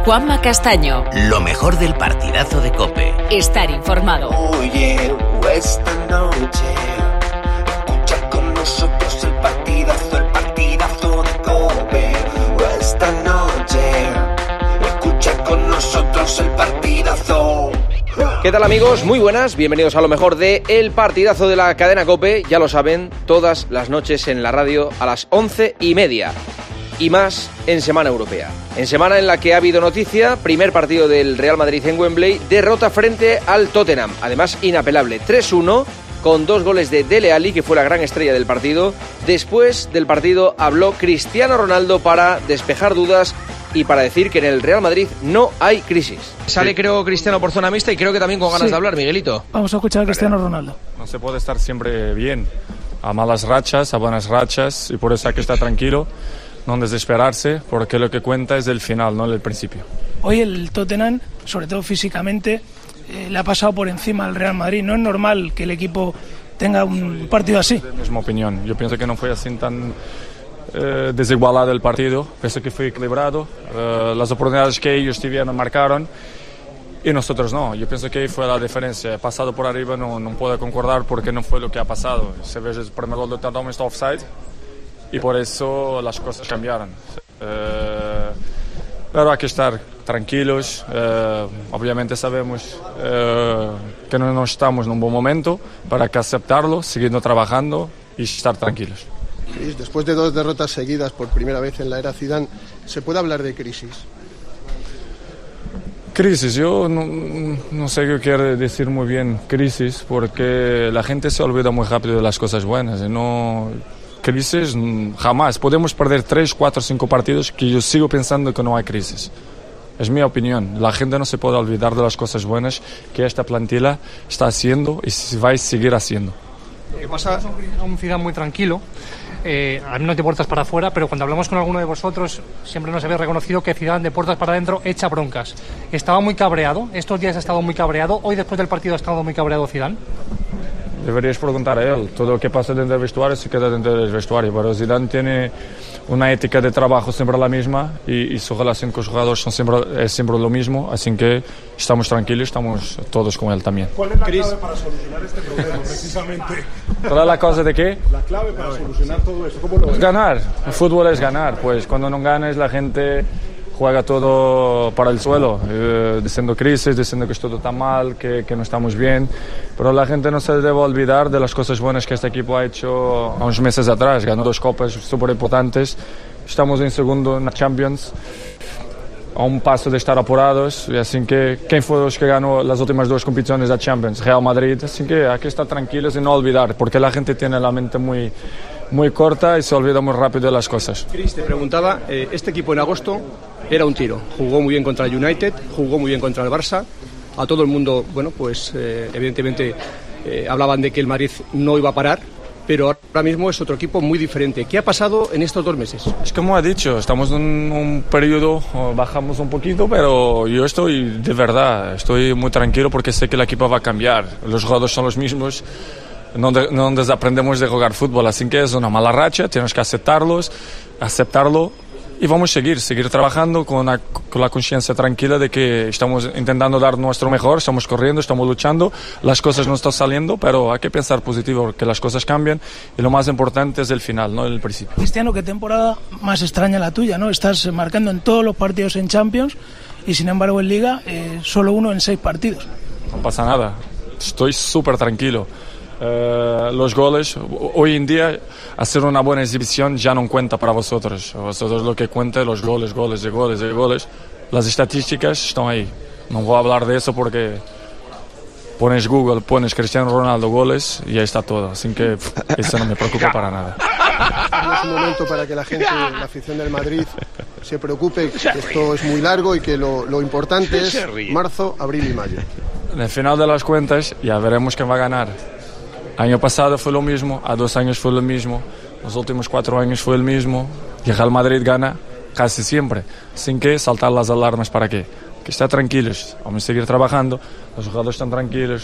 Juanma Castaño. Lo mejor del partidazo de COPE. Estar informado. Oye, esta noche escucha con nosotros el partidazo de COPE. Esta noche escucha con nosotros el partidazo. ¿Qué tal, amigos? Muy buenas, bienvenidos a lo mejor de El Partidazo de la cadena COPE. Ya lo saben, todas las noches en la radio a las 11:30 y más en Semana Europea. En semana en la que ha habido noticia, primer partido del Real Madrid en Wembley, derrota frente al Tottenham, además inapelable, 3-1, con 2 goles de Dele Alli, que fue la gran estrella del partido. Después del partido habló Cristiano Ronaldo para despejar dudas y para decir que en el Real Madrid no hay crisis. Sale, creo, Cristiano por zona mixta y creo que también con ganas de hablar, Miguelito. Vamos a escuchar a Cristiano Ronaldo. No se puede estar siempre bien, a malas rachas, a buenas rachas, y por eso hay que estar tranquilo, no desesperarse, porque lo que cuenta es el final, no el principio. Hoy el Tottenham, sobre todo físicamente, le ha pasado por encima al Real Madrid. No es normal que el equipo tenga un partido así. Es la misma opinión. Yo pienso que no fue así tan desigualado el partido. Pienso que fue equilibrado. Las oportunidades que ellos tuvieron marcaron y nosotros no. Yo pienso que ahí fue la diferencia. Pasado por arriba no puedo concordar porque no fue lo que ha pasado. Se ve el primer gol de Tottenham está offside y por eso las cosas cambiaron. Pero hay que estar tranquilos. Obviamente sabemos que no estamos en un buen momento, para que aceptarlo, siguiendo trabajando y estar tranquilos. Después de 2 derrotas seguidas por primera vez en la era Zidane, ¿se puede hablar de crisis? Crisis, yo no sé qué quiere decir muy bien crisis, porque la gente se olvida muy rápido de las cosas buenas. Crisis jamás. Podemos perder 3, 4, 5 partidos que yo sigo pensando que no hay crisis. Es mi opinión. La gente no se puede olvidar de las cosas buenas que esta plantilla está haciendo y va a seguir haciendo. Lo que pasa es un Zidane muy tranquilo, al menos de puertas para afuera, pero cuando hablamos con alguno de vosotros siempre nos habéis reconocido que Zidane de puertas para adentro echa broncas. ¿Estaba muy cabreado? ¿Estos días ha estado muy cabreado? ¿Hoy después del partido ha estado muy cabreado Zidane? Deberías preguntar a él. Todo lo que pasa dentro del vestuario se queda dentro del vestuario, pero Zidane tiene una ética de trabajo siempre la misma y su relación con los jugadores es siempre lo mismo, así que estamos tranquilos, estamos todos con él también. ¿Cuál es la clave para solucionar este problema, precisamente? ¿Cuál es la cosa de qué? La clave para solucionar todo esto, ¿cómo lo ves? Ganar. El fútbol es ganar, pues cuando no ganas la gente juega todo para el suelo, diciendo crisis, diciendo que todo está mal, que no estamos bien, pero la gente no se debe olvidar de las cosas buenas que este equipo ha hecho a unos meses atrás. Ganó 2 copas súper importantes, estamos en segundo en la Champions, a un paso de estar apurados, y así que ¿quién fue los que ganó las últimas 2 competiciones de la Champions? Real Madrid, así que hay que estar tranquilos y no olvidar, porque la gente tiene la mente muy corta y se olvida muy rápido de las cosas. Chris, te preguntaba, este equipo en agosto era un tiro, jugó muy bien contra el United, jugó muy bien contra el Barça, a todo el mundo, bueno, pues evidentemente hablaban de que el Madrid no iba a parar, pero ahora mismo es otro equipo muy diferente. ¿Qué ha pasado en estos 2 meses? Es como ha dicho, estamos en un periodo, bajamos un poquito, pero yo estoy de verdad, estoy muy tranquilo porque sé que el equipo va a cambiar, los jugadores son los mismos. No desaprendemos de jugar fútbol, así que es una mala racha, tenemos que aceptarlo y vamos a seguir trabajando con la conciencia tranquila de que estamos intentando dar nuestro mejor, estamos corriendo, estamos luchando, las cosas no están saliendo, pero hay que pensar positivo, que las cosas cambian y lo más importante es el final, no el principio. Cristiano, qué temporada más extraña la tuya, ¿no? Estás marcando en todos los partidos en Champions y sin embargo en Liga solo 1 en 6 partidos. No pasa nada, estoy súper tranquilo. Los goles, hoy en día hacer una buena exhibición ya no cuenta para vosotros lo que cuenta es los goles. Las estadísticas están ahí, no voy a hablar de eso porque pones Google, pones Cristiano Ronaldo goles y ahí está todo, así que eso no me preocupa para nada. No es un momento para que la gente, la afición del Madrid, se preocupe, que esto es muy largo y que lo importante es marzo, abril y mayo. En el final de las cuentas ya veremos quién va a ganar. Año pasado fue lo mismo, a 2 años fue lo mismo, los últimos 4 años fue el mismo, y el Real Madrid gana casi siempre, sin que saltar las alarmas. ¿Para qué? Que estén tranquilos, vamos a seguir trabajando, los jugadores están tranquilos,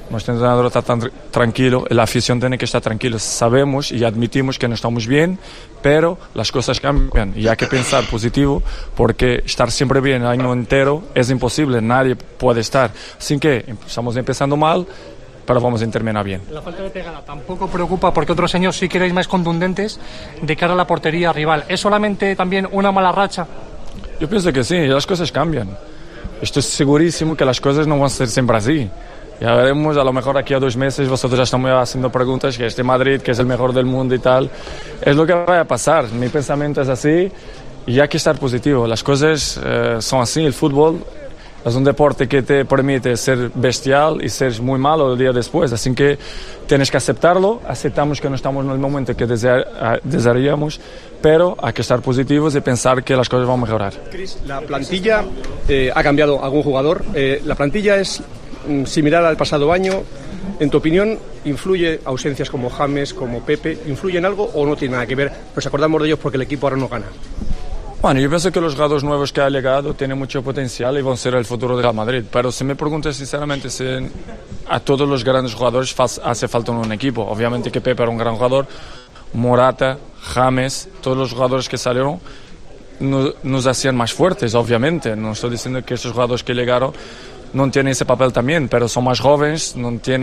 Nuestro entrenador está tan tranquilo, la afición tiene que estar tranquila. Sabemos y admitimos que no estamos bien, pero las cosas cambian y hay que pensar positivo, porque estar siempre bien el año entero es imposible, nadie puede estar. Así que estamos empezando mal, pero vamos a terminar bien. La falta de pegada tampoco preocupa, porque otros años sí que erais más contundentes de cara a la portería rival. ¿Es solamente también una mala racha? Yo pienso que sí, las cosas cambian. Estoy segurísimo que las cosas no van a ser siempre así. Ya veremos, a lo mejor aquí a 2 meses vosotros ya estamos haciendo preguntas, que este Madrid, que es el mejor del mundo y tal. Es lo que va a pasar, mi pensamiento es así y hay que estar positivo. Las cosas son así, el fútbol es un deporte que te permite ser bestial y ser muy malo el día después, así que tienes que aceptarlo, aceptamos que no estamos en el momento que desearíamos, pero hay que estar positivos y pensar que las cosas van a mejorar. Chris, la plantilla ha cambiado algún jugador, la plantilla es similar al pasado año. En tu opinión, ¿influye ausencias como James, como Pepe? ¿Influye en algo o no tiene nada que ver? Nos acordamos de ellos porque el equipo ahora no gana. Bueno, yo pienso que los jugadores nuevos que han llegado tienen mucho potencial y van a ser el futuro de Real Madrid. Pero si me preguntas sinceramente si a todos los grandes jugadores hace falta un equipo. Obviamente que Pepe era un gran jugador, Morata, James, todos los jugadores que salieron nos hacían más fuertes, obviamente. No estoy diciendo que esos jugadores que llegaron no tienen ese papel también, pero son más jóvenes,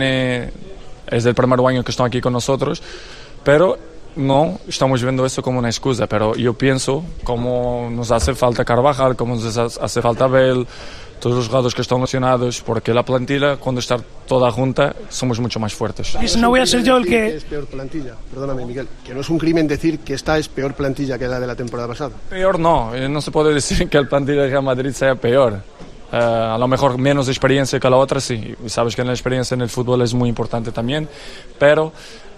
es el primer año que están aquí con nosotros, pero no estamos viendo eso como una excusa. Pero yo pienso como nos hace falta Carvajal, como nos hace falta Bale, todos los jugadores que están lesionados, porque la plantilla, cuando está toda junta, somos mucho más fuertes. No voy a ser yo el que... Es peor plantilla, perdóname Miguel, que no es un crimen decir que esta es peor plantilla que la de la temporada pasada. Peor no se puede decir que el plantilla de Real Madrid sea peor. A lo mejor menos experiencia que la otra, sí. Y sabes que la experiencia en el fútbol es muy importante también, pero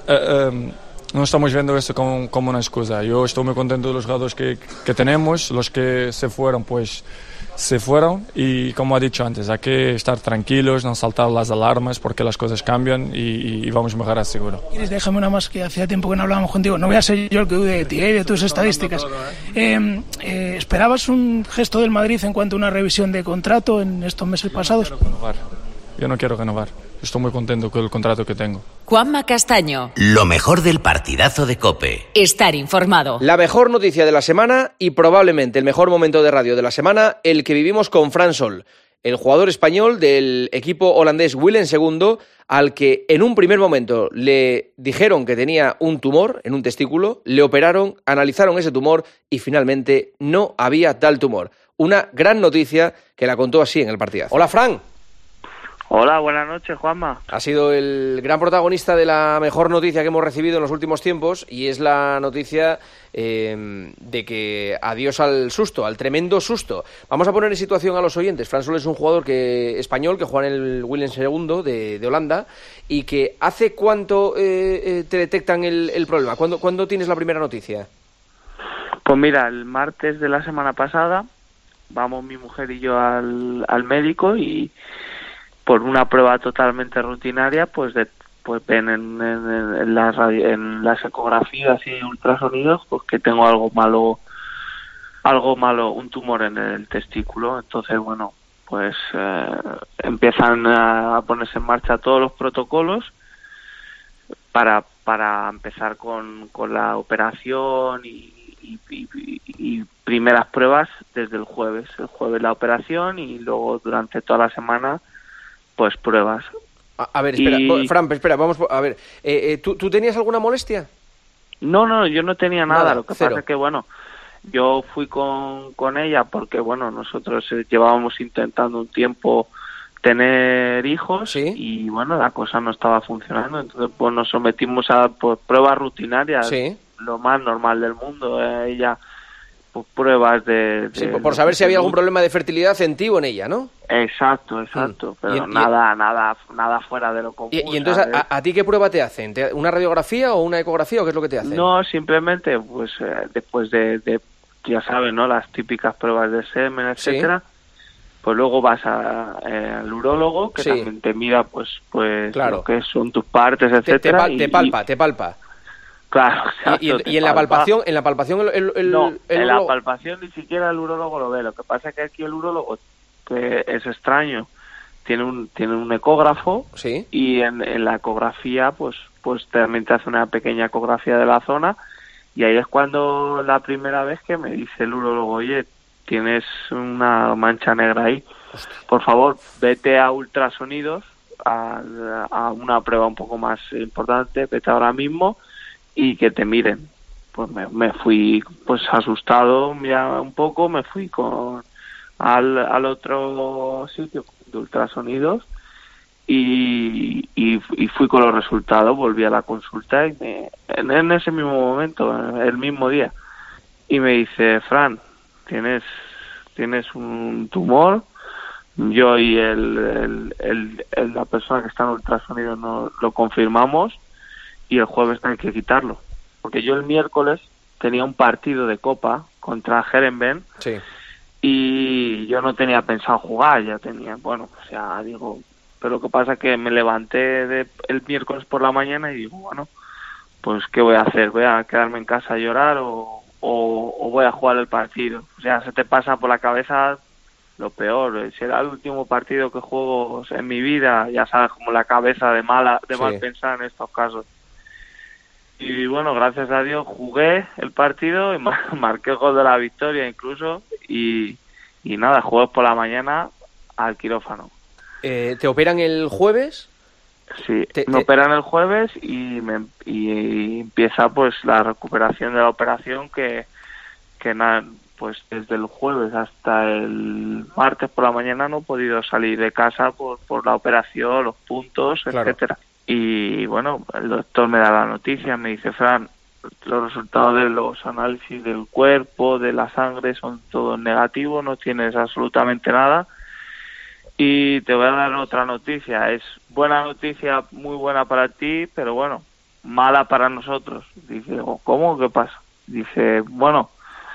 no estamos viendo eso como una excusa. Yo estoy muy contento de los jugadores que tenemos. Los que se fueron, pues se fueron, y como he dicho antes, hay que estar tranquilos, no saltar las alarmas, porque las cosas cambian y vamos a mejorar seguro. Déjame una más, que hacía tiempo que no hablábamos contigo. No voy a ser yo el que dude de ti y de tus estadísticas. ¿Esperabas un gesto del Madrid en cuanto a una revisión de contrato en estos meses pasados? Yo no quiero renovar. Estoy muy contento con el contrato que tengo. Juanma Castaño. Lo mejor del partidazo de COPE. Estar informado. La mejor noticia de la semana y probablemente el mejor momento de radio de la semana, el que vivimos con Fran Sol, el jugador español del equipo holandés Willem II, al que en un primer momento le dijeron que tenía un tumor en un testículo, le operaron, analizaron ese tumor y finalmente no había tal tumor. Una gran noticia que la contó así en el partidazo. Hola, Fran. Hola, buenas noches, Juanma. Ha sido el gran protagonista de la mejor noticia que hemos recibido en los últimos tiempos, y es la noticia de que adiós al susto, al tremendo susto. Vamos a poner en situación a los oyentes. Fran Sol es un jugador español que juega en el Willem II de Holanda, y que ¿hace cuánto te detectan el problema? ¿Cuándo tienes la primera noticia? Pues mira, el martes de la semana pasada vamos mi mujer y yo al médico, y por una prueba totalmente rutinaria, pues ven en las ecografías y ultrasonidos, pues que tengo algo malo, un tumor en el testículo. Entonces, bueno, pues empiezan a ponerse en marcha todos los protocolos para empezar con la operación y primeras pruebas desde el jueves. El jueves la operación y luego durante toda la semana pues pruebas. A ver, espera, Fran, espera, vamos a ver. ¿Tú tenías alguna molestia? No, yo no tenía nada. Lo que cero. pasa es que, bueno, yo fui con ella porque, bueno, nosotros llevábamos intentando un tiempo tener hijos, ¿sí? Y, bueno, la cosa no estaba funcionando. Entonces, pues nos sometimos a pruebas rutinarias, ¿sí? Lo más normal del mundo. Ella, pues pruebas sí, por saber si había algún problema de fertilidad en ti o en ella, ¿no? Exacto. Pero nada fuera de lo común. ¿Y entonces a ti qué prueba te hacen? ¿Una radiografía o una ecografía o qué es lo que te hacen? No, simplemente pues después de ya sabes, ¿no? Las típicas pruebas de semen, etcétera. ¿Sí? Pues luego vas al urólogo, que también te mira pues claro, lo que son tus partes, etcétera. Te palpa. Claro, exacto, y en la palpación, en la palpación ni siquiera el urólogo lo ve. Lo que pasa es que aquí el urólogo, que es extraño, tiene un ecógrafo, ¿sí? Y en la ecografía pues también te hace una pequeña ecografía de la zona, y ahí es cuando la primera vez que me dice el urólogo, oye, tienes una mancha negra ahí, por favor, vete a ultrasonidos, a una prueba un poco más importante, vete ahora mismo y que te miren. Pues me fui pues asustado ya un poco, me fui al otro sitio de ultrasonidos y fui con los resultados, volví a la consulta y en ese mismo momento, el mismo día, y me dice, Fran, tienes un tumor. Yo y la persona que está en ultrasonido no lo confirmamos y el jueves hay que quitarlo, porque yo el miércoles tenía un partido de Copa contra Heerenveen, sí, y yo no tenía pensado jugar, digo, pero lo que pasa es que me levanté el miércoles por la mañana y digo, bueno, pues ¿qué voy a hacer? ¿Voy a quedarme en casa a llorar o voy a jugar el partido? O sea, se te pasa por la cabeza lo peor. Será el último partido que juego en mi vida, ya sabes, como la cabeza de mal pensar en estos casos. Y bueno, gracias a Dios jugué el partido y marqué el gol de la victoria incluso, y nada, jugué por la mañana al quirófano. ¿Te operan el jueves? Sí, me operan el jueves y empieza pues la recuperación de la operación que nada, pues desde el jueves hasta el martes por la mañana no he podido salir de casa por la operación, los puntos, claro, etcétera. Y bueno, el doctor me da la noticia, me dice, Fran, los resultados de los análisis del cuerpo, de la sangre, son todos negativos, no tienes absolutamente nada. Y te voy a dar otra noticia, es buena noticia, muy buena para ti, pero bueno, mala para nosotros. Dice, ¿cómo? ¿Qué pasa? Dice, bueno,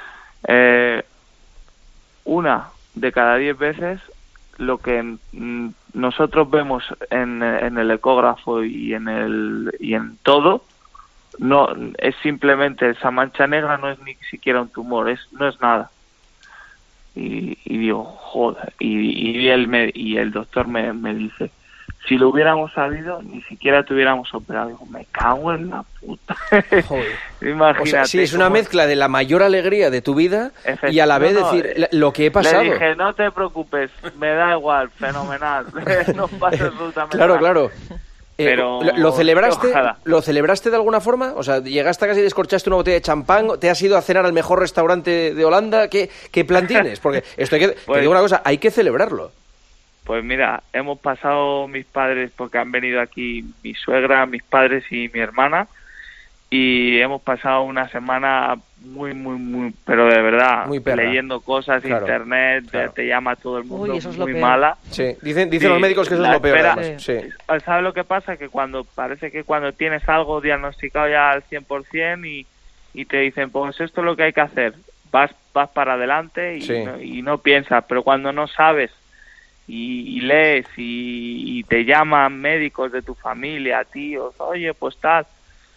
una de cada 10 veces lo que nosotros vemos en el ecógrafo y en todo no es simplemente esa mancha negra, no es ni siquiera un tumor, no es nada. Y digo, joder, y el doctor me dice, si lo hubiéramos sabido, ni siquiera te hubiéramos operado. Digo, me cago en la puta. Joder. Imagínate. O sea, sí, es una mezcla de la mayor alegría de tu vida y a la vez decir lo que he pasado. Le dije, no te preocupes, me da igual, fenomenal. No pasa absolutamente nada. Claro. Pero ¿lo celebraste de alguna forma? O sea, llegaste a casa y descorchaste una botella de champán, te has ido a cenar al mejor restaurante de Holanda, ¿qué plan tienes? Porque esto te digo una cosa, hay que celebrarlo. Pues mira, hemos pasado mis padres, porque han venido aquí mi suegra, mis padres y mi hermana, y hemos pasado una semana muy, pero de verdad, leyendo cosas, claro, internet, claro. Te llama todo el mundo. Uy, eso es muy lo mala. Sí, dicen los médicos que eso es lo peor. Sí. ¿Sabes lo que pasa? Que parece que cuando tienes algo diagnosticado ya al 100% y te dicen, pues esto es lo que hay que hacer, vas para adelante y no piensas, pero cuando no sabes y lees y te llaman médicos de tu familia, tíos, oye, pues tal,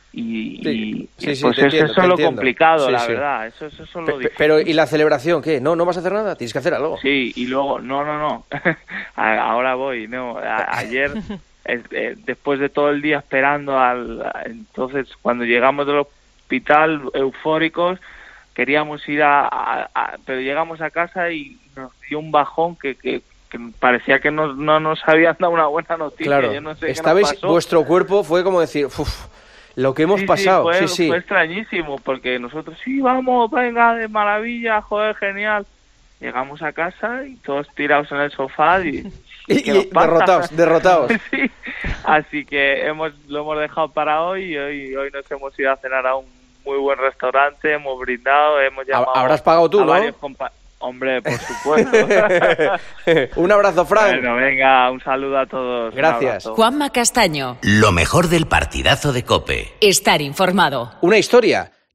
pues eso es lo complicado, la verdad, eso es lo difícil. Pero ¿y la celebración qué? ¿No vas a hacer nada? Tienes que hacer algo. Sí, y luego, no, ahora voy, ayer, después de todo el día esperando entonces cuando llegamos del hospital, eufóricos, queríamos ir pero llegamos a casa y nos dio un bajón que parecía que no nos habían dado una buena noticia. Claro, yo no sé qué nos pasó. Vuestro cuerpo fue como decir, lo que hemos pasado. Sí, fue extrañísimo, porque nosotros, vamos, venga, de maravilla, joder, genial. Llegamos a casa y todos tirados en el sofá y derrotados. Sí, así que lo hemos dejado para hoy y hoy nos hemos ido a cenar a un muy buen restaurante, hemos brindado, hemos llamado... Habrás pagado tú, ¿no? Hombre, por supuesto. Un abrazo, Fran. Bueno, venga, un saludo a todos. Gracias. Juanma Castaño. Lo mejor del partidazo de COPE. Estar informado. Una historia.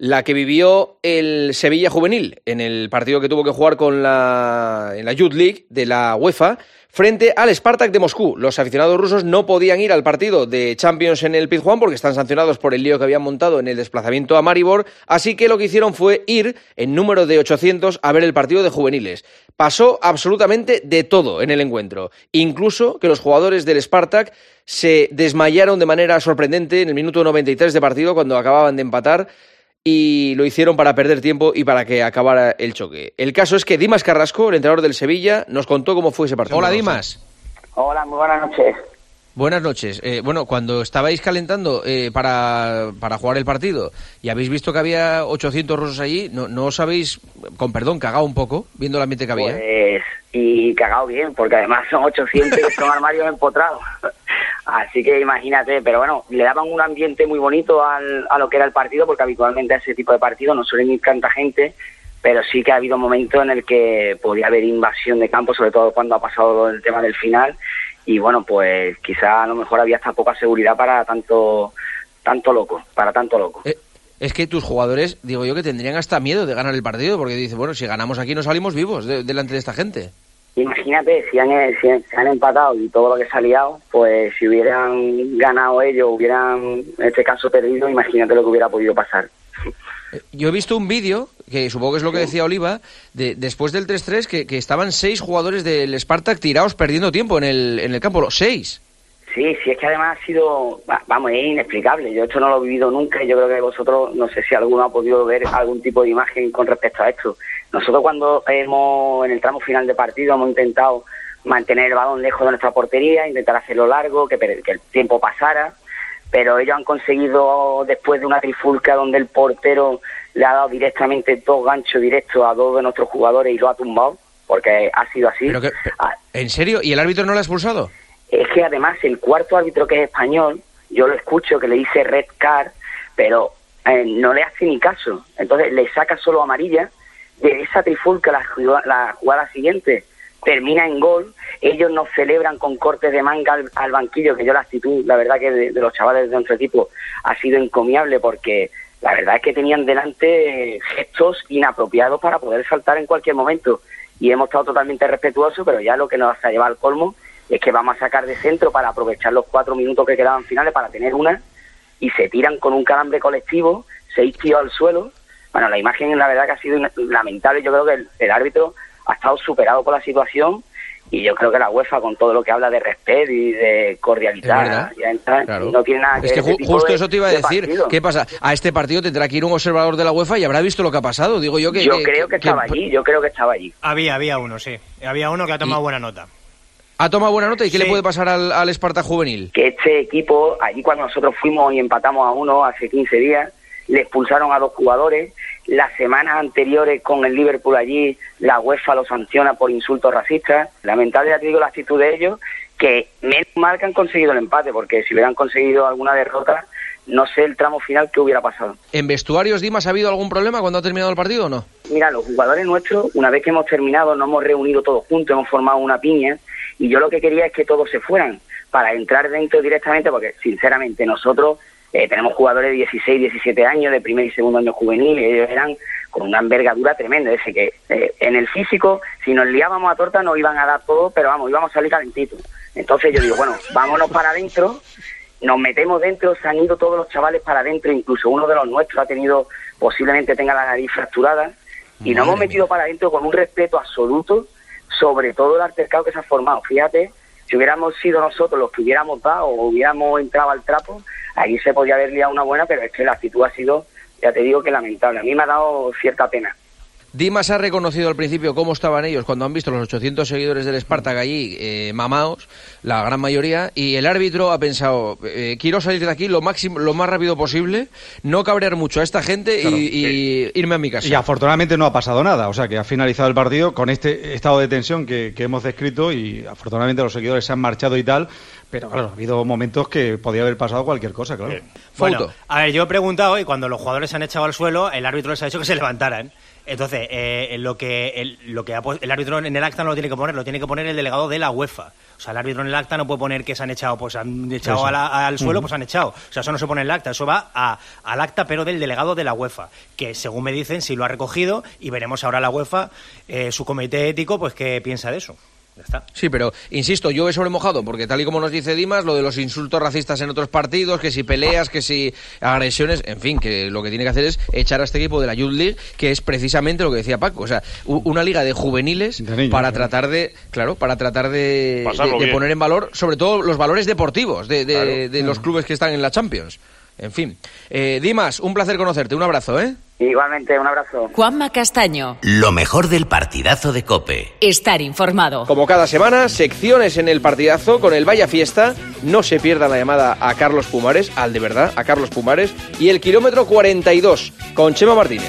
la que vivió el Sevilla juvenil en el partido que tuvo que jugar en la Youth League de la UEFA frente al Spartak de Moscú. Los aficionados rusos no podían ir al partido de Champions en el Pizjuán porque están sancionados por el lío que habían montado en el desplazamiento a Maribor, así que lo que hicieron fue ir en número de 800 a ver el partido de juveniles. Pasó absolutamente de todo en el encuentro, incluso que los jugadores del Spartak se desmayaron de manera sorprendente en el minuto 93 de partido cuando acababan de empatar, y lo hicieron para perder tiempo y para que acabara el choque. El caso es que Dimas Carrasco, el entrenador del Sevilla, nos contó cómo fue ese partido. Hola, Dimas. Hola, muy buenas noches. Buenas noches. Bueno, cuando estabais calentando para jugar el partido y habéis visto que había 800 rusos allí, ¿no os habéis, con perdón, cagado un poco, viendo el ambiente que había? Pues, y cagado bien, porque además son 800 que son armarios empotrados. Así que imagínate, pero bueno, le daban un ambiente muy bonito a lo que era el partido, porque habitualmente a ese tipo de partidos no suelen ir tanta gente, pero sí que ha habido momentos en el que podía haber invasión de campo, sobre todo cuando ha pasado el tema del final, y bueno, pues quizá a lo mejor había hasta poca seguridad para tanto loco. Es que tus jugadores, digo yo, que tendrían hasta miedo de ganar el partido, porque dice, bueno, si ganamos aquí no salimos vivos delante de esta gente. Imagínate, si han empatado y todo lo que se ha liado, pues si hubieran ganado ellos, hubieran en este caso perdido, imagínate lo que hubiera podido pasar. Yo he visto un vídeo, que supongo que es lo que decía Oliva, después del 3-3, que estaban 6 jugadores del Spartak tirados perdiendo tiempo en el campo, los 6. Sí, es que además ha sido, vamos, es inexplicable. Yo esto no lo he vivido nunca y yo creo que vosotros, no sé si alguno ha podido ver algún tipo de imagen con respecto a esto. Nosotros cuando en el tramo final de partido hemos intentado mantener el balón lejos de nuestra portería, intentar hacerlo largo, que el tiempo pasara, pero ellos han conseguido, después de una trifulca donde el portero le ha dado directamente 2 ganchos directos a 2 de nuestros jugadores y lo ha tumbado, porque ha sido así. ¿En serio? ¿Y el árbitro no lo ha expulsado? Es que además el cuarto árbitro, que es español, yo lo escucho que le dice red card, pero no le hace ni caso. Entonces le saca solo amarilla. De esa trifulca la jugada siguiente termina en gol. Ellos nos celebran con cortes de manga al banquillo, que yo la actitud, la verdad que de los chavales de nuestro equipo ha sido encomiable, porque la verdad es que tenían delante gestos inapropiados para poder saltar en cualquier momento. Y hemos estado totalmente respetuosos, pero ya lo que nos ha llevado al colmo es que vamos a sacar de centro para aprovechar los 4 minutos que quedaban finales para tener una, y se tiran con un calambre colectivo, 6 tíos al suelo. Bueno, la imagen la verdad que ha sido lamentable. Yo creo que el árbitro ha estado superado por la situación, y yo creo que la UEFA, con todo lo que habla de respeto y de cordialidad, claro, no tiene nada que ver. Es que justo eso te iba a decir. ¿Qué pasa? A este partido tendrá que ir un observador de la UEFA y habrá visto lo que ha pasado. Digo yo que... Yo creo que estaba allí. Había uno, sí. Había uno que ha tomado buena nota. ¿Ha tomado buena nota? ¿Y qué le puede pasar al Spartak juvenil? Que este equipo, allí cuando nosotros fuimos y empatamos a 1 hace 15 días, le expulsaron a 2 jugadores. Las semanas anteriores con el Liverpool allí, la UEFA lo sanciona por insultos racistas. Lamentable, ya te digo, la actitud de ellos, que menos mal que han conseguido el empate, porque si hubieran conseguido alguna derrota, no sé el tramo final qué hubiera pasado. ¿En vestuarios, Dimas, ha habido algún problema cuando ha terminado el partido o no? Mira, los jugadores nuestros, una vez que hemos terminado, nos hemos reunido todos juntos, hemos formado una piña, y yo lo que quería es que todos se fueran para entrar dentro directamente, porque sinceramente nosotros tenemos jugadores de 16, 17 años, de primer y segundo año juvenil, y ellos eran con una envergadura tremenda. Es decir, que en el físico, si nos liábamos a torta, nos iban a dar todo, pero vamos, íbamos a salir calentitos. Entonces yo digo, bueno, vámonos para adentro, nos metemos dentro, se han ido todos los chavales para adentro, incluso uno de los nuestros posiblemente tenga la nariz fracturada, y nos hemos metido para adentro con un respeto absoluto, sobre todo el altercado que se ha formado. Fíjate, si hubiéramos sido nosotros los que hubiéramos dado o hubiéramos entrado al trapo, ahí se podía haber liado una buena, pero es que la actitud ha sido, ya te digo, que lamentable. A mí me ha dado cierta pena. Dimas ha reconocido al principio cómo estaban ellos cuando han visto los 800 seguidores del Spartak allí mamaos, la gran mayoría, y el árbitro ha pensado, quiero salir de aquí lo más rápido posible, no cabrear mucho a esta gente, claro, y irme a mi casa. Y afortunadamente no ha pasado nada, o sea que ha finalizado el partido con este estado de tensión que hemos descrito, y afortunadamente los seguidores se han marchado y tal, Pero claro, ha habido momentos que podía haber pasado cualquier cosa, claro. Bueno, a ver, yo he preguntado y cuando los jugadores se han echado al suelo, el árbitro les ha dicho que se levantaran. Entonces, el árbitro en el acta no lo tiene que poner, lo tiene que poner el delegado de la UEFA. O sea, el árbitro en el acta no puede poner que se han echado, pues han echado al suelo, pues han echado. O sea, eso no se pone en el acta, eso va al acta, pero del delegado de la UEFA, que según me dicen, sí lo ha recogido, y veremos ahora la UEFA, su comité ético, pues qué piensa de eso. Ya está. Sí, pero insisto, yo he sobremojado, porque tal y como nos dice Dimas, lo de los insultos racistas en otros partidos, que si peleas, que si agresiones, en fin, que lo que tiene que hacer es echar a este equipo de la Youth League, que es precisamente lo que decía Paco, o sea, una liga de juveniles de niños, para tratar de poner en valor, sobre todo los valores deportivos de los clubes que están en la Champions. En fin. Dimas, un placer conocerte, un abrazo, ¿eh? Igualmente, un abrazo. Juanma Castaño. Lo mejor del partidazo de COPE. Estar informado. Como cada semana, secciones en el partidazo con el Vaya Fiesta. No se pierda la llamada a Carlos Pumares, al de verdad, a Carlos Pumares. Y el kilómetro 42 con Chema Martínez.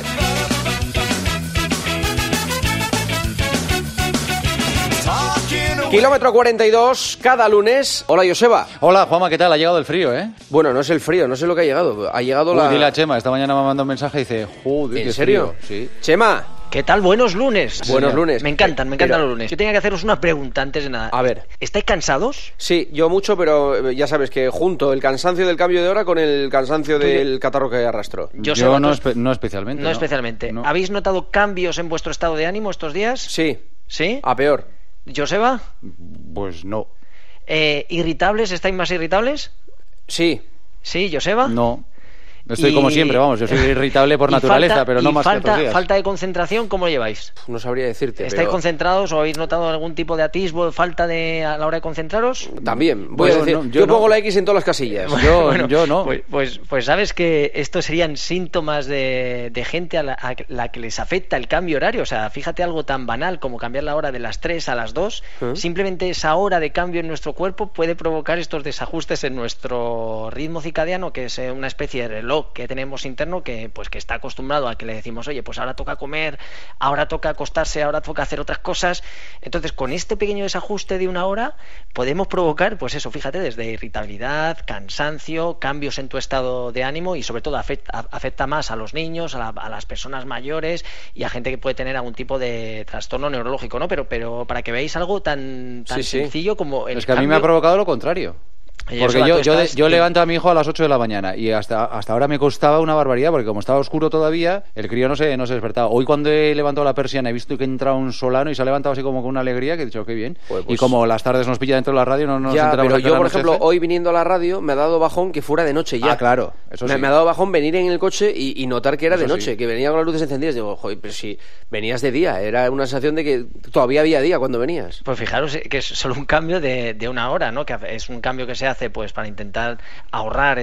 Kilómetro 42, cada lunes. Hola, Joseba. Hola, Juanma, ¿qué tal? Ha llegado el frío, ¿eh? Bueno, no es el frío, no sé lo que ha llegado. Ha llegado Dile a Chema, esta mañana me ha mandado un mensaje y dice... Joder, ¿en serio? Sí. Chema. ¿Qué tal? Buenos lunes. Buenos lunes. Me encantan los lunes. Yo tenía que haceros una pregunta antes de nada. A ver. ¿Estáis cansados? Sí, yo mucho, pero ya sabes que junto el cansancio del cambio de hora con el cansancio del catarro que arrastró. Yo no especialmente. No especialmente. No. ¿Habéis notado cambios en vuestro estado de ánimo estos días? Sí. ¿Sí? A peor. ¿Joseba? Pues no. ¿Irritables? ¿Estáis más irritables? Sí. ¿Sí, Joseba? No. Estoy como siempre, vamos, yo soy irritable por naturaleza, pero no más que otros días. ¿Falta de concentración cómo lo lleváis? No sabría decirte. ¿Estáis concentrados o habéis notado algún tipo de atisbo, falta a la hora de concentraros? También, voy a decir, yo pongo la X en todas las casillas. Yo no. Pues sabes que estos serían síntomas de gente a la que les afecta el cambio horario. O sea, fíjate algo tan banal como cambiar la hora de las 3 a las 2. Simplemente esa hora de cambio en nuestro cuerpo puede provocar estos desajustes en nuestro ritmo circadiano, que es una especie de reloj que tenemos interno que está acostumbrado a que le decimos, oye, pues ahora toca comer, ahora toca acostarse, ahora toca hacer otras cosas. Entonces, con este pequeño desajuste de una hora podemos provocar, pues eso, fíjate, desde irritabilidad, cansancio, cambios en tu estado de ánimo, y sobre todo afecta más a los niños, a las personas mayores y a gente que puede tener algún tipo de trastorno neurológico, ¿no? Pero para que veáis algo tan sencillo como el Es que a mí me ha provocado lo contrario. Porque yo levanto a mi hijo a las 8 de la mañana y hasta ahora me costaba una barbaridad, porque como estaba oscuro todavía, el crío no se despertaba. Hoy cuando he levantado la persiana he visto que entra un solano y se ha levantado así como con una alegría que he dicho, qué bien. Pues, y como las tardes nos pilla dentro de la radio, no nos enteramos. Pero yo, por ejemplo, hoy viniendo a la radio me ha dado bajón que fuera de noche ya. Ah, claro, eso sí. Me ha dado bajón venir en el coche y notar que era de noche, que venía con las luces encendidas. Digo, joder, pero si venías de día, era una sensación de que todavía había día cuando venías. Pues fijaros que es solo un cambio de una hora, ¿no? Que es un cambio que se hace pues para intentar ahorrar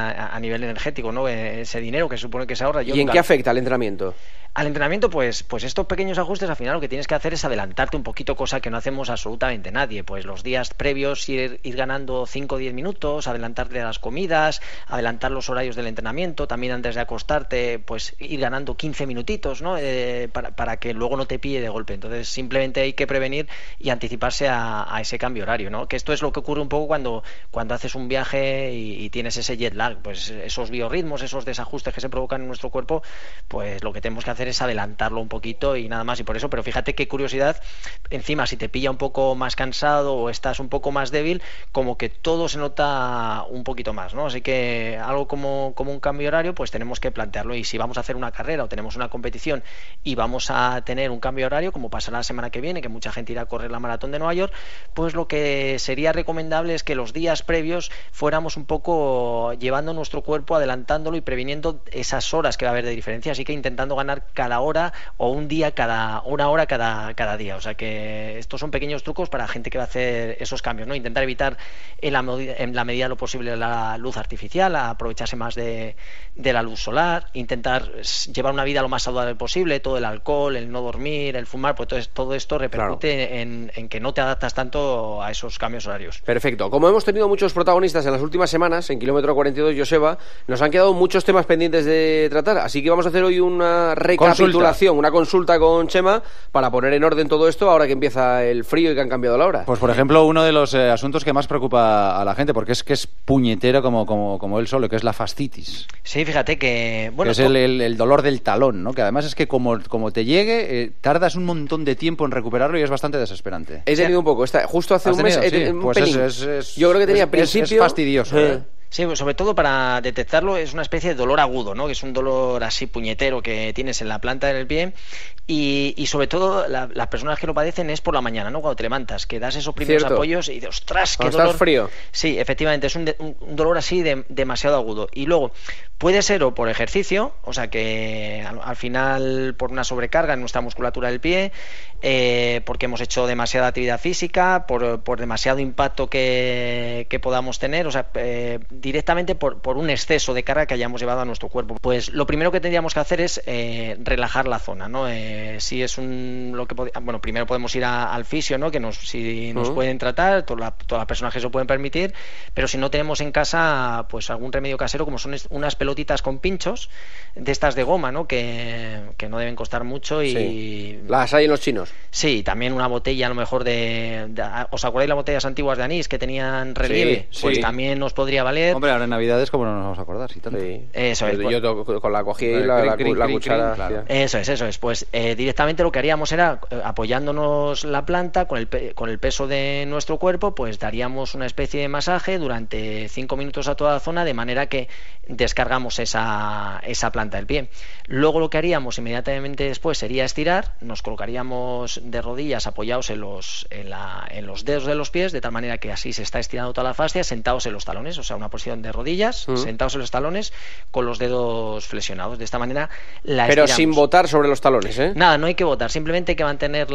a nivel energético, ¿no? Ese dinero que se supone que se ahorra. ¿Y en qué afecta el entrenamiento? Al entrenamiento, pues estos pequeños ajustes, al final lo que tienes que hacer es adelantarte un poquito, cosa que no hacemos absolutamente nadie. Pues los días previos ir ganando 5 o 10 minutos, adelantarte a las comidas, adelantar los horarios del entrenamiento, también antes de acostarte, pues ir ganando 15 minutitos, ¿no? Para que luego no te pille de golpe. Entonces simplemente hay que prevenir y anticiparse a ese cambio horario, ¿no? Que esto es lo que ocurre un poco cuando haces un viaje y tienes ese jet lag, pues esos biorritmos, esos desajustes que se provocan en nuestro cuerpo, pues lo que tenemos que hacer es adelantarlo un poquito y nada más. Y por eso, pero fíjate qué curiosidad, encima si te pilla un poco más cansado o estás un poco más débil, como que todo se nota un poquito más, ¿no? Así que algo como un cambio horario, pues tenemos que plantearlo. Y si vamos a hacer una carrera o tenemos una competición y vamos a tener un cambio horario, como pasará la semana que viene, que mucha gente irá a correr la maratón de Nueva York, pues lo que sería recomendable es que los días previos fuéramos un poco llevando nuestro cuerpo, adelantándolo y previniendo esas horas que va a haber de diferencia, así que intentando ganar cada hora o una hora cada día. O sea que estos son pequeños trucos para gente que va a hacer esos cambios, ¿no? Intentar evitar en la medida de lo posible la luz artificial, aprovecharse más de la luz solar, intentar llevar una vida lo más saludable posible, todo el alcohol, el no dormir, el fumar, pues todo esto repercute en que no te adaptas tanto a esos cambios horarios. Perfecto. Como hemos tenido muchos muchos protagonistas en las últimas semanas, en kilómetro 42, Joseba, nos han quedado muchos temas pendientes de tratar, así que vamos a hacer hoy una recapitulación, una consulta con Chema para poner en orden todo esto ahora que empieza el frío y que han cambiado la hora. Pues por ejemplo, uno de los asuntos que más preocupa a la gente, porque es que es puñetero como él solo, que es la fascitis. Sí, fíjate que... Bueno, que es el dolor del talón, ¿no? Que además es que como te llegue, tardas un montón de tiempo en recuperarlo y es bastante desesperante. He tenido un poco, justo hace un mes, un pues pelín. Yo creo que tenía principio... Es fastidioso, Sí, sobre todo para detectarlo es una especie de dolor agudo, ¿no? Que es un dolor así puñetero que tienes en la planta del pie y sobre todo las personas que lo padecen es por la mañana, ¿no? Cuando te levantas, que das esos primeros apoyos y de ¡ostras! ¡Qué dolor! ¿Estás frío? Sí, efectivamente, es un dolor así demasiado agudo. Y luego, puede ser o por ejercicio, o sea que al final por una sobrecarga en nuestra musculatura del pie, porque hemos hecho demasiada actividad física, por demasiado impacto que podamos tener, o sea, directamente por un exceso de carga que hayamos llevado a nuestro cuerpo. Pues lo primero que tendríamos que hacer es relajar la zona, ¿no? Si es bueno, primero podemos ir al fisio, ¿no? Que nos pueden tratar, todas las personas que se lo pueden permitir, pero si no tenemos en casa, pues algún remedio casero, como son unas pelotitas con pinchos, de estas de goma, ¿no? Que no deben costar mucho y... Sí. Las hay en los chinos. Sí, también una botella a lo mejor ¿os acordáis las botellas antiguas de anís que tenían relieve? Sí, pues sí. también nos podría valer. Hombre, ahora en Navidades como no nos vamos a acordar, sí, tanto. Sí. Eso es. Yo con la cogí y la cuchara. Claro. Eso es. Pues directamente lo que haríamos era, apoyándonos la planta con el peso de nuestro cuerpo, pues daríamos una especie de masaje durante 5 minutos a toda la zona, de manera que descargamos esa planta del pie. Luego lo que haríamos inmediatamente después sería estirar, nos colocaríamos de rodillas apoyados en los dedos de los pies, de tal manera que así se está estirando toda la fascia, sentados en los talones, o sea, una posición de rodillas, sentados en los talones con los dedos flexionados. De esta manera la Pero estiramos. sin botar sobre los talones, ¿eh? Nada, no hay que botar, simplemente hay que mantener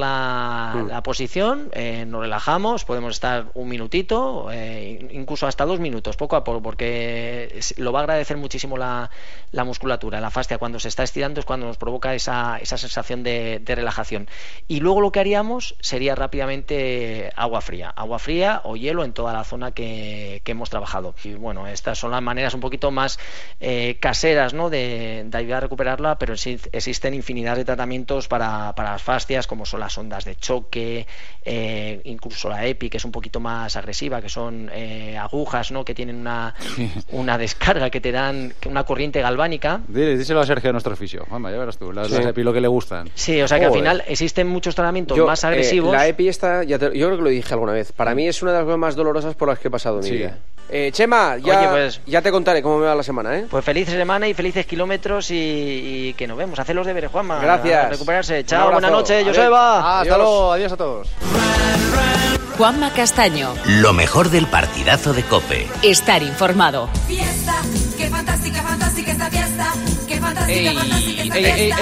la posición, nos relajamos, podemos estar un minutito, incluso hasta 2 minutos, poco a poco, porque lo va a agradecer muchísimo la musculatura, la fascia. Cuando se está estirando es cuando nos provoca esa sensación de relajación. Y luego lo que haríamos sería rápidamente agua fría o hielo en toda la zona que hemos trabajado. Y bueno, estas son las maneras un poquito más caseras, ¿no? de ayudar a recuperarla, pero existen infinidad de tratamientos para las fascias, como son las ondas de choque, incluso la EPI, que es un poquito más agresiva, que son agujas, ¿no? Que tienen una descarga, que te dan una corriente galvánica. Díselo a Sergio, nuestro fisio. Vamos, ya verás tú, las EPI lo que le gustan. Sí, o sea que al final existen muchos tratamientos más agresivos. La EPI esta, yo creo que lo dije alguna vez, para mí es una de las cosas más dolorosas por las que he pasado en mi vida. Chema, ya te contaré cómo me va la semana, ¿eh? Pues feliz semana y felices kilómetros y que nos vemos. Haced los deberes, Juanma. Gracias. A recuperarse. Chao, buenas noches, Joseba. Hasta luego, adiós a todos. Juanma Castaño. Lo mejor del partidazo de COPE. Estar informado. Fiesta, qué fantástica esta fiesta. Qué fantástica esta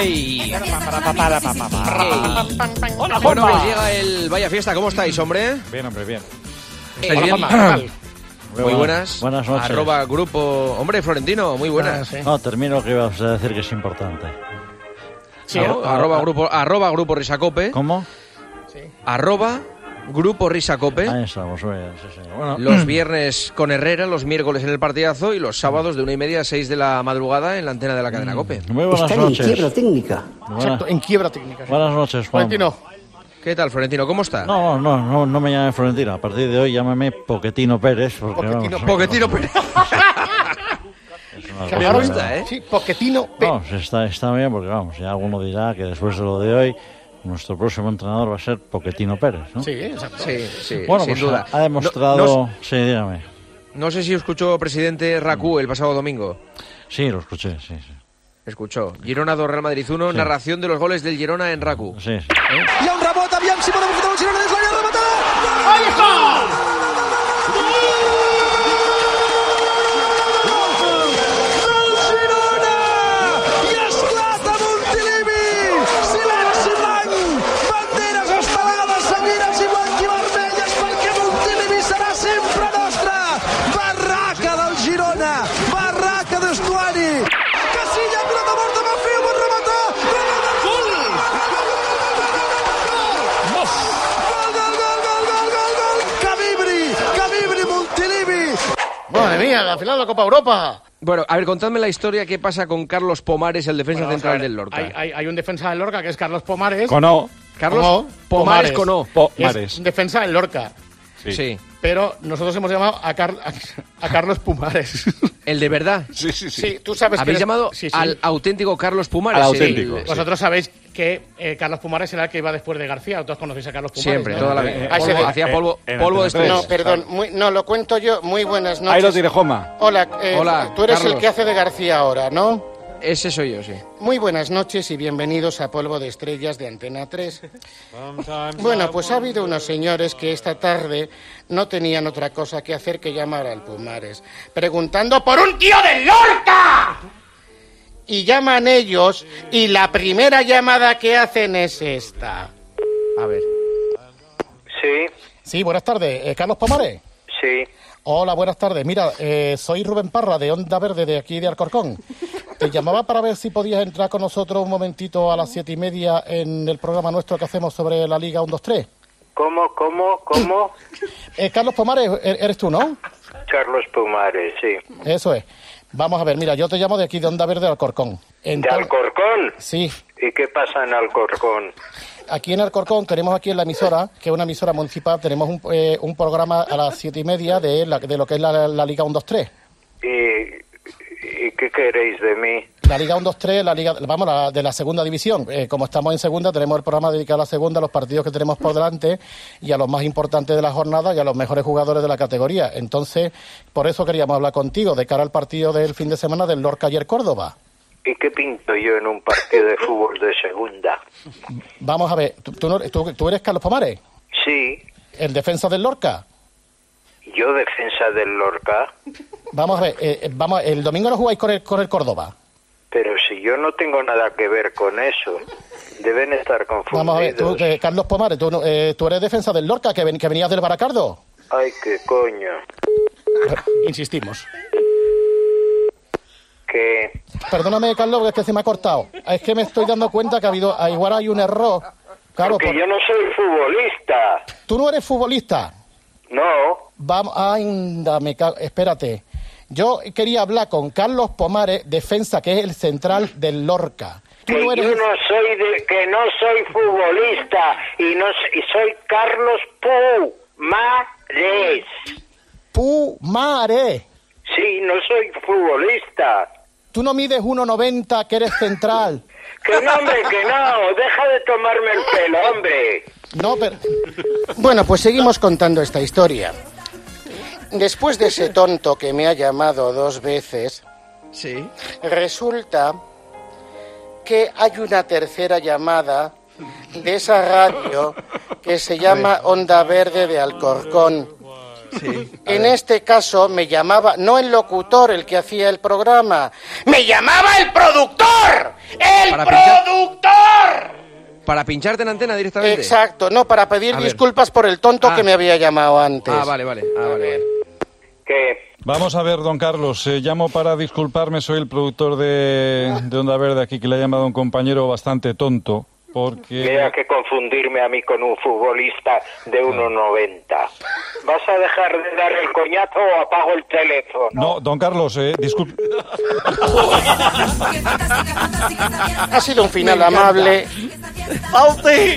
fiesta. Hola, bueno, que llega el Vaya Fiesta. ¿Cómo estáis, hombre? Bien, hombre, bien. ¿Estáis bien? Muy buenas. Buenas noches. @ grupo... Hombre, Florentino, muy buenas. No, termino lo que ibas a decir, que es importante. Sí, @ grupo Risacope. ¿Cómo? Sí. @ grupo Risacope. Ahí estamos, bien, sí. Bueno. Los viernes con Herrera, los miércoles en el partidazo y los sábados de 1:30 a 6 de la madrugada en la antena de la cadena COPE. Muy buenas noches. En quiebra técnica. Exacto, en quiebra técnica. Buenas noches, Juan. Florentino. ¿Qué tal, Florentino? ¿Cómo está? No me llame Florentino. A partir de hoy llámame Poquetino Pérez. Poquetino Pérez. Me gusta, ¿eh? Sí, Poquetino Pérez. No, está bien porque, vamos, ya alguno dirá que después de lo de hoy nuestro próximo entrenador va a ser Poquetino Pérez, ¿no? Sí, exacto. Sí, bueno, sin pues duda. Ha demostrado... Sí, dígame. No sé si escuchó presidente RACU el pasado domingo. Sí, lo escuché, sí. Escuchó. Girona 2, Real Madrid 1, narración de los goles del Girona en RACU. Sí. Hi ha un rebot, aviam si podem aprofitar el Girona des de l'àrea rematada. Ahí está! mía, la final de la Copa Europa. Bueno, a ver, contadme la historia, ¿qué pasa con Carlos Pomares, el defensa central del Lorca? Hay un defensa del Lorca que es Carlos Pomares. Carlos Pomares con O. Es defensa del Lorca. Sí. Pero nosotros hemos llamado a Carlos Pumares. ¿El de verdad? Sí, tú sabes que... ¿Habéis llamado al auténtico Carlos Pumares? Al auténtico. Vosotros sabéis que Carlos Pumares era el que iba después de García. Todos conocéis a Carlos Pumares, siempre, ¿no? toda la vida. Hacía polvo de estrés. No, perdón, no, lo cuento yo. Muy buenas noches. Ahí lo tiene Joma. Hola, tú eres Carlos. el que hace de García ahora, ¿no? Ese soy yo, sí. Muy buenas noches y bienvenidos a Polvo de Estrellas de Antena 3. Bueno, pues ha habido unos señores que esta tarde no tenían otra cosa que hacer que llamar al Pumares, preguntando por un tío del Lorca. Y llaman ellos y la primera llamada que hacen es esta. A ver. Sí, buenas tardes. ¿Carlos Pomares? Sí. Hola, buenas tardes. Mira, soy Rubén Parra, de Onda Verde, de aquí de Alcorcón. Te llamaba para ver si podías entrar con nosotros un momentito a las 7:30 en el programa nuestro que hacemos sobre la Liga 1-2-3. ¿Cómo? Carlos Pomares, eres tú, ¿no? Carlos Pumares, sí. Eso es. Vamos a ver, mira, yo te llamo de aquí de Onda Verde de Alcorcón. ¿De Alcorcón? Sí. ¿Y qué pasa en Alcorcón? Aquí en Alcorcón tenemos aquí en la emisora, que es una emisora municipal, tenemos un programa a las 7:30 de lo que es la Liga 1-2-3. ¿Y qué queréis de mí? La Liga 1-2-3, la Liga, de la segunda división. Como estamos en segunda, tenemos el programa dedicado a la segunda, a los partidos que tenemos por delante y a los más importantes de la jornada y a los mejores jugadores de la categoría. Entonces, por eso queríamos hablar contigo de cara al partido del fin de semana del Lorca y el Córdoba. ¿Y qué pinto yo en un partido de fútbol de segunda? Vamos a ver, ¿tú eres Carlos Pomares? Sí. ¿El defensa del Lorca? ¿Yo defensa del Lorca? Vamos a ver, el domingo no jugáis con el Córdoba. Pero si yo no tengo nada que ver con eso, deben estar confundidos. Vamos a ver, Carlos Pomares, tú eres defensa del Lorca, que venías del Baracardo. Ay, qué coño. Insistimos. ¿Qué? Perdóname, Carlos, es que se me ha cortado. Es que me estoy dando cuenta que igual hay un error. Claro, porque yo no soy futbolista. ¿Tú no eres futbolista? No. Vamos, espérate. Yo quería hablar con Carlos Pomares, defensa, que es el central del Lorca. Que yo no soy futbolista y soy Carlos Pumares. Pumares. Sí, no soy futbolista. Tú no mides 1,90, que eres central. Que no, hombre, que no. Deja de tomarme el pelo, hombre. No, pero... Bueno, pues seguimos contando esta historia. Después de ese tonto que me ha llamado 2 veces, sí, resulta que hay una tercera llamada de esa radio que se llama Onda Verde de Alcorcón. Sí, en este caso me llamaba, no el locutor el que hacía el programa, ¡me llamaba el productor! ¡El productor! ¿Para pincharte en antena directamente? Exacto, no, para pedir disculpas por el tonto que me había llamado antes. Vale. ¿Qué? Vamos a ver, don Carlos, llamo para disculparme, soy el productor de Onda Verde aquí, que le ha llamado a un compañero bastante tonto, porque... Mira que confundirme a mí con un futbolista de 1,90. ¿Vas a dejar de dar el coñazo o apago el teléfono? No, don Carlos, disculpe... Ha sido un final amable. ¡Pauti!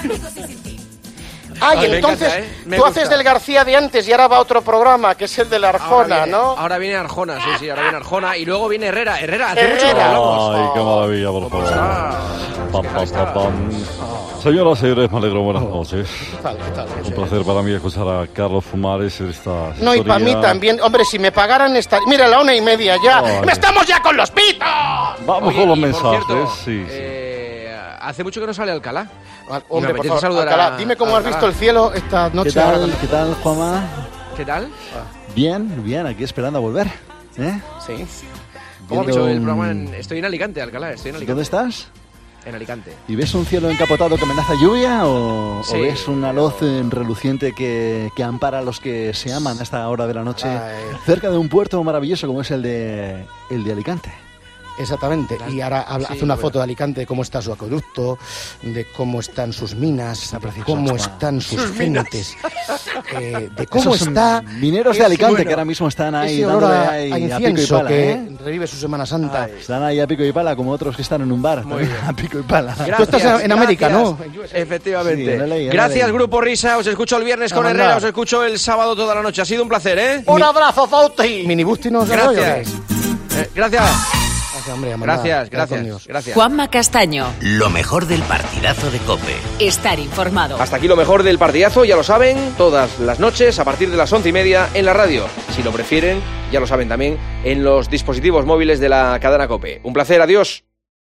Ay, entonces tú haces del García de antes y ahora va a otro programa, que es el de la Arjona, ¿no? Ahora viene Arjona, sí, ahora viene Arjona. Y luego viene Herrera. Hace mucho que Herrera. hablamos. Ay, qué maravilla, por favor. Señoras y señores, me alegro, buenas noches. ¿Qué tal? Un placer para mí escuchar a Carlos Pumares en esta No, y para mí también. Hombre, si me pagaran esta... Mira, la 1:30 ya. Ay. ¡Me estamos ya con los pitos! Vamos con los mensajes, sí. Hace mucho que no sale Alcalá. Hombre, por favor, Alcalá, dime cómo has visto el cielo esta noche. ¿Qué tal, Juanma? ¿Qué tal? Bien, aquí esperando a volver. Sí. ¿Cómo has visto el programa? Estoy en Alicante, Alcalá, ¿Dónde estás? En Alicante. ¿Y ves un cielo encapotado que amenaza lluvia o Sí. ves una luz reluciente que ampara a los que se aman a esta hora de la noche cerca de un puerto maravilloso como es el de Alicante? Exactamente, y ahora hace una foto de Alicante de cómo está su acueducto, de cómo están sus minas, de cómo están sus fuentes, de cómo está... Mineros de Alicante que ahora mismo están ahí dándole a incienso, pico y pala, que revive su Semana Santa. Están ahí a pico y pala, como otros que están en un bar, a pico y pala. Gracias, tú estás en América, ¿no? Efectivamente. Sí, gracias, Grupo Risa, os escucho el viernes con Herrera, os escucho el sábado toda la noche. Ha sido un placer, ¿eh? ¡Un abrazo, Fauti! Minibusti nos Gracias. Gracias. Gracias, gracias. Juanma Castaño. Lo mejor del partidazo de COPE. Estar informado. Hasta aquí lo mejor del partidazo, ya lo saben, todas las noches a partir de las 11:30 en la radio. Si lo prefieren, ya lo saben también, en los dispositivos móviles de la cadena COPE. Un placer, adiós.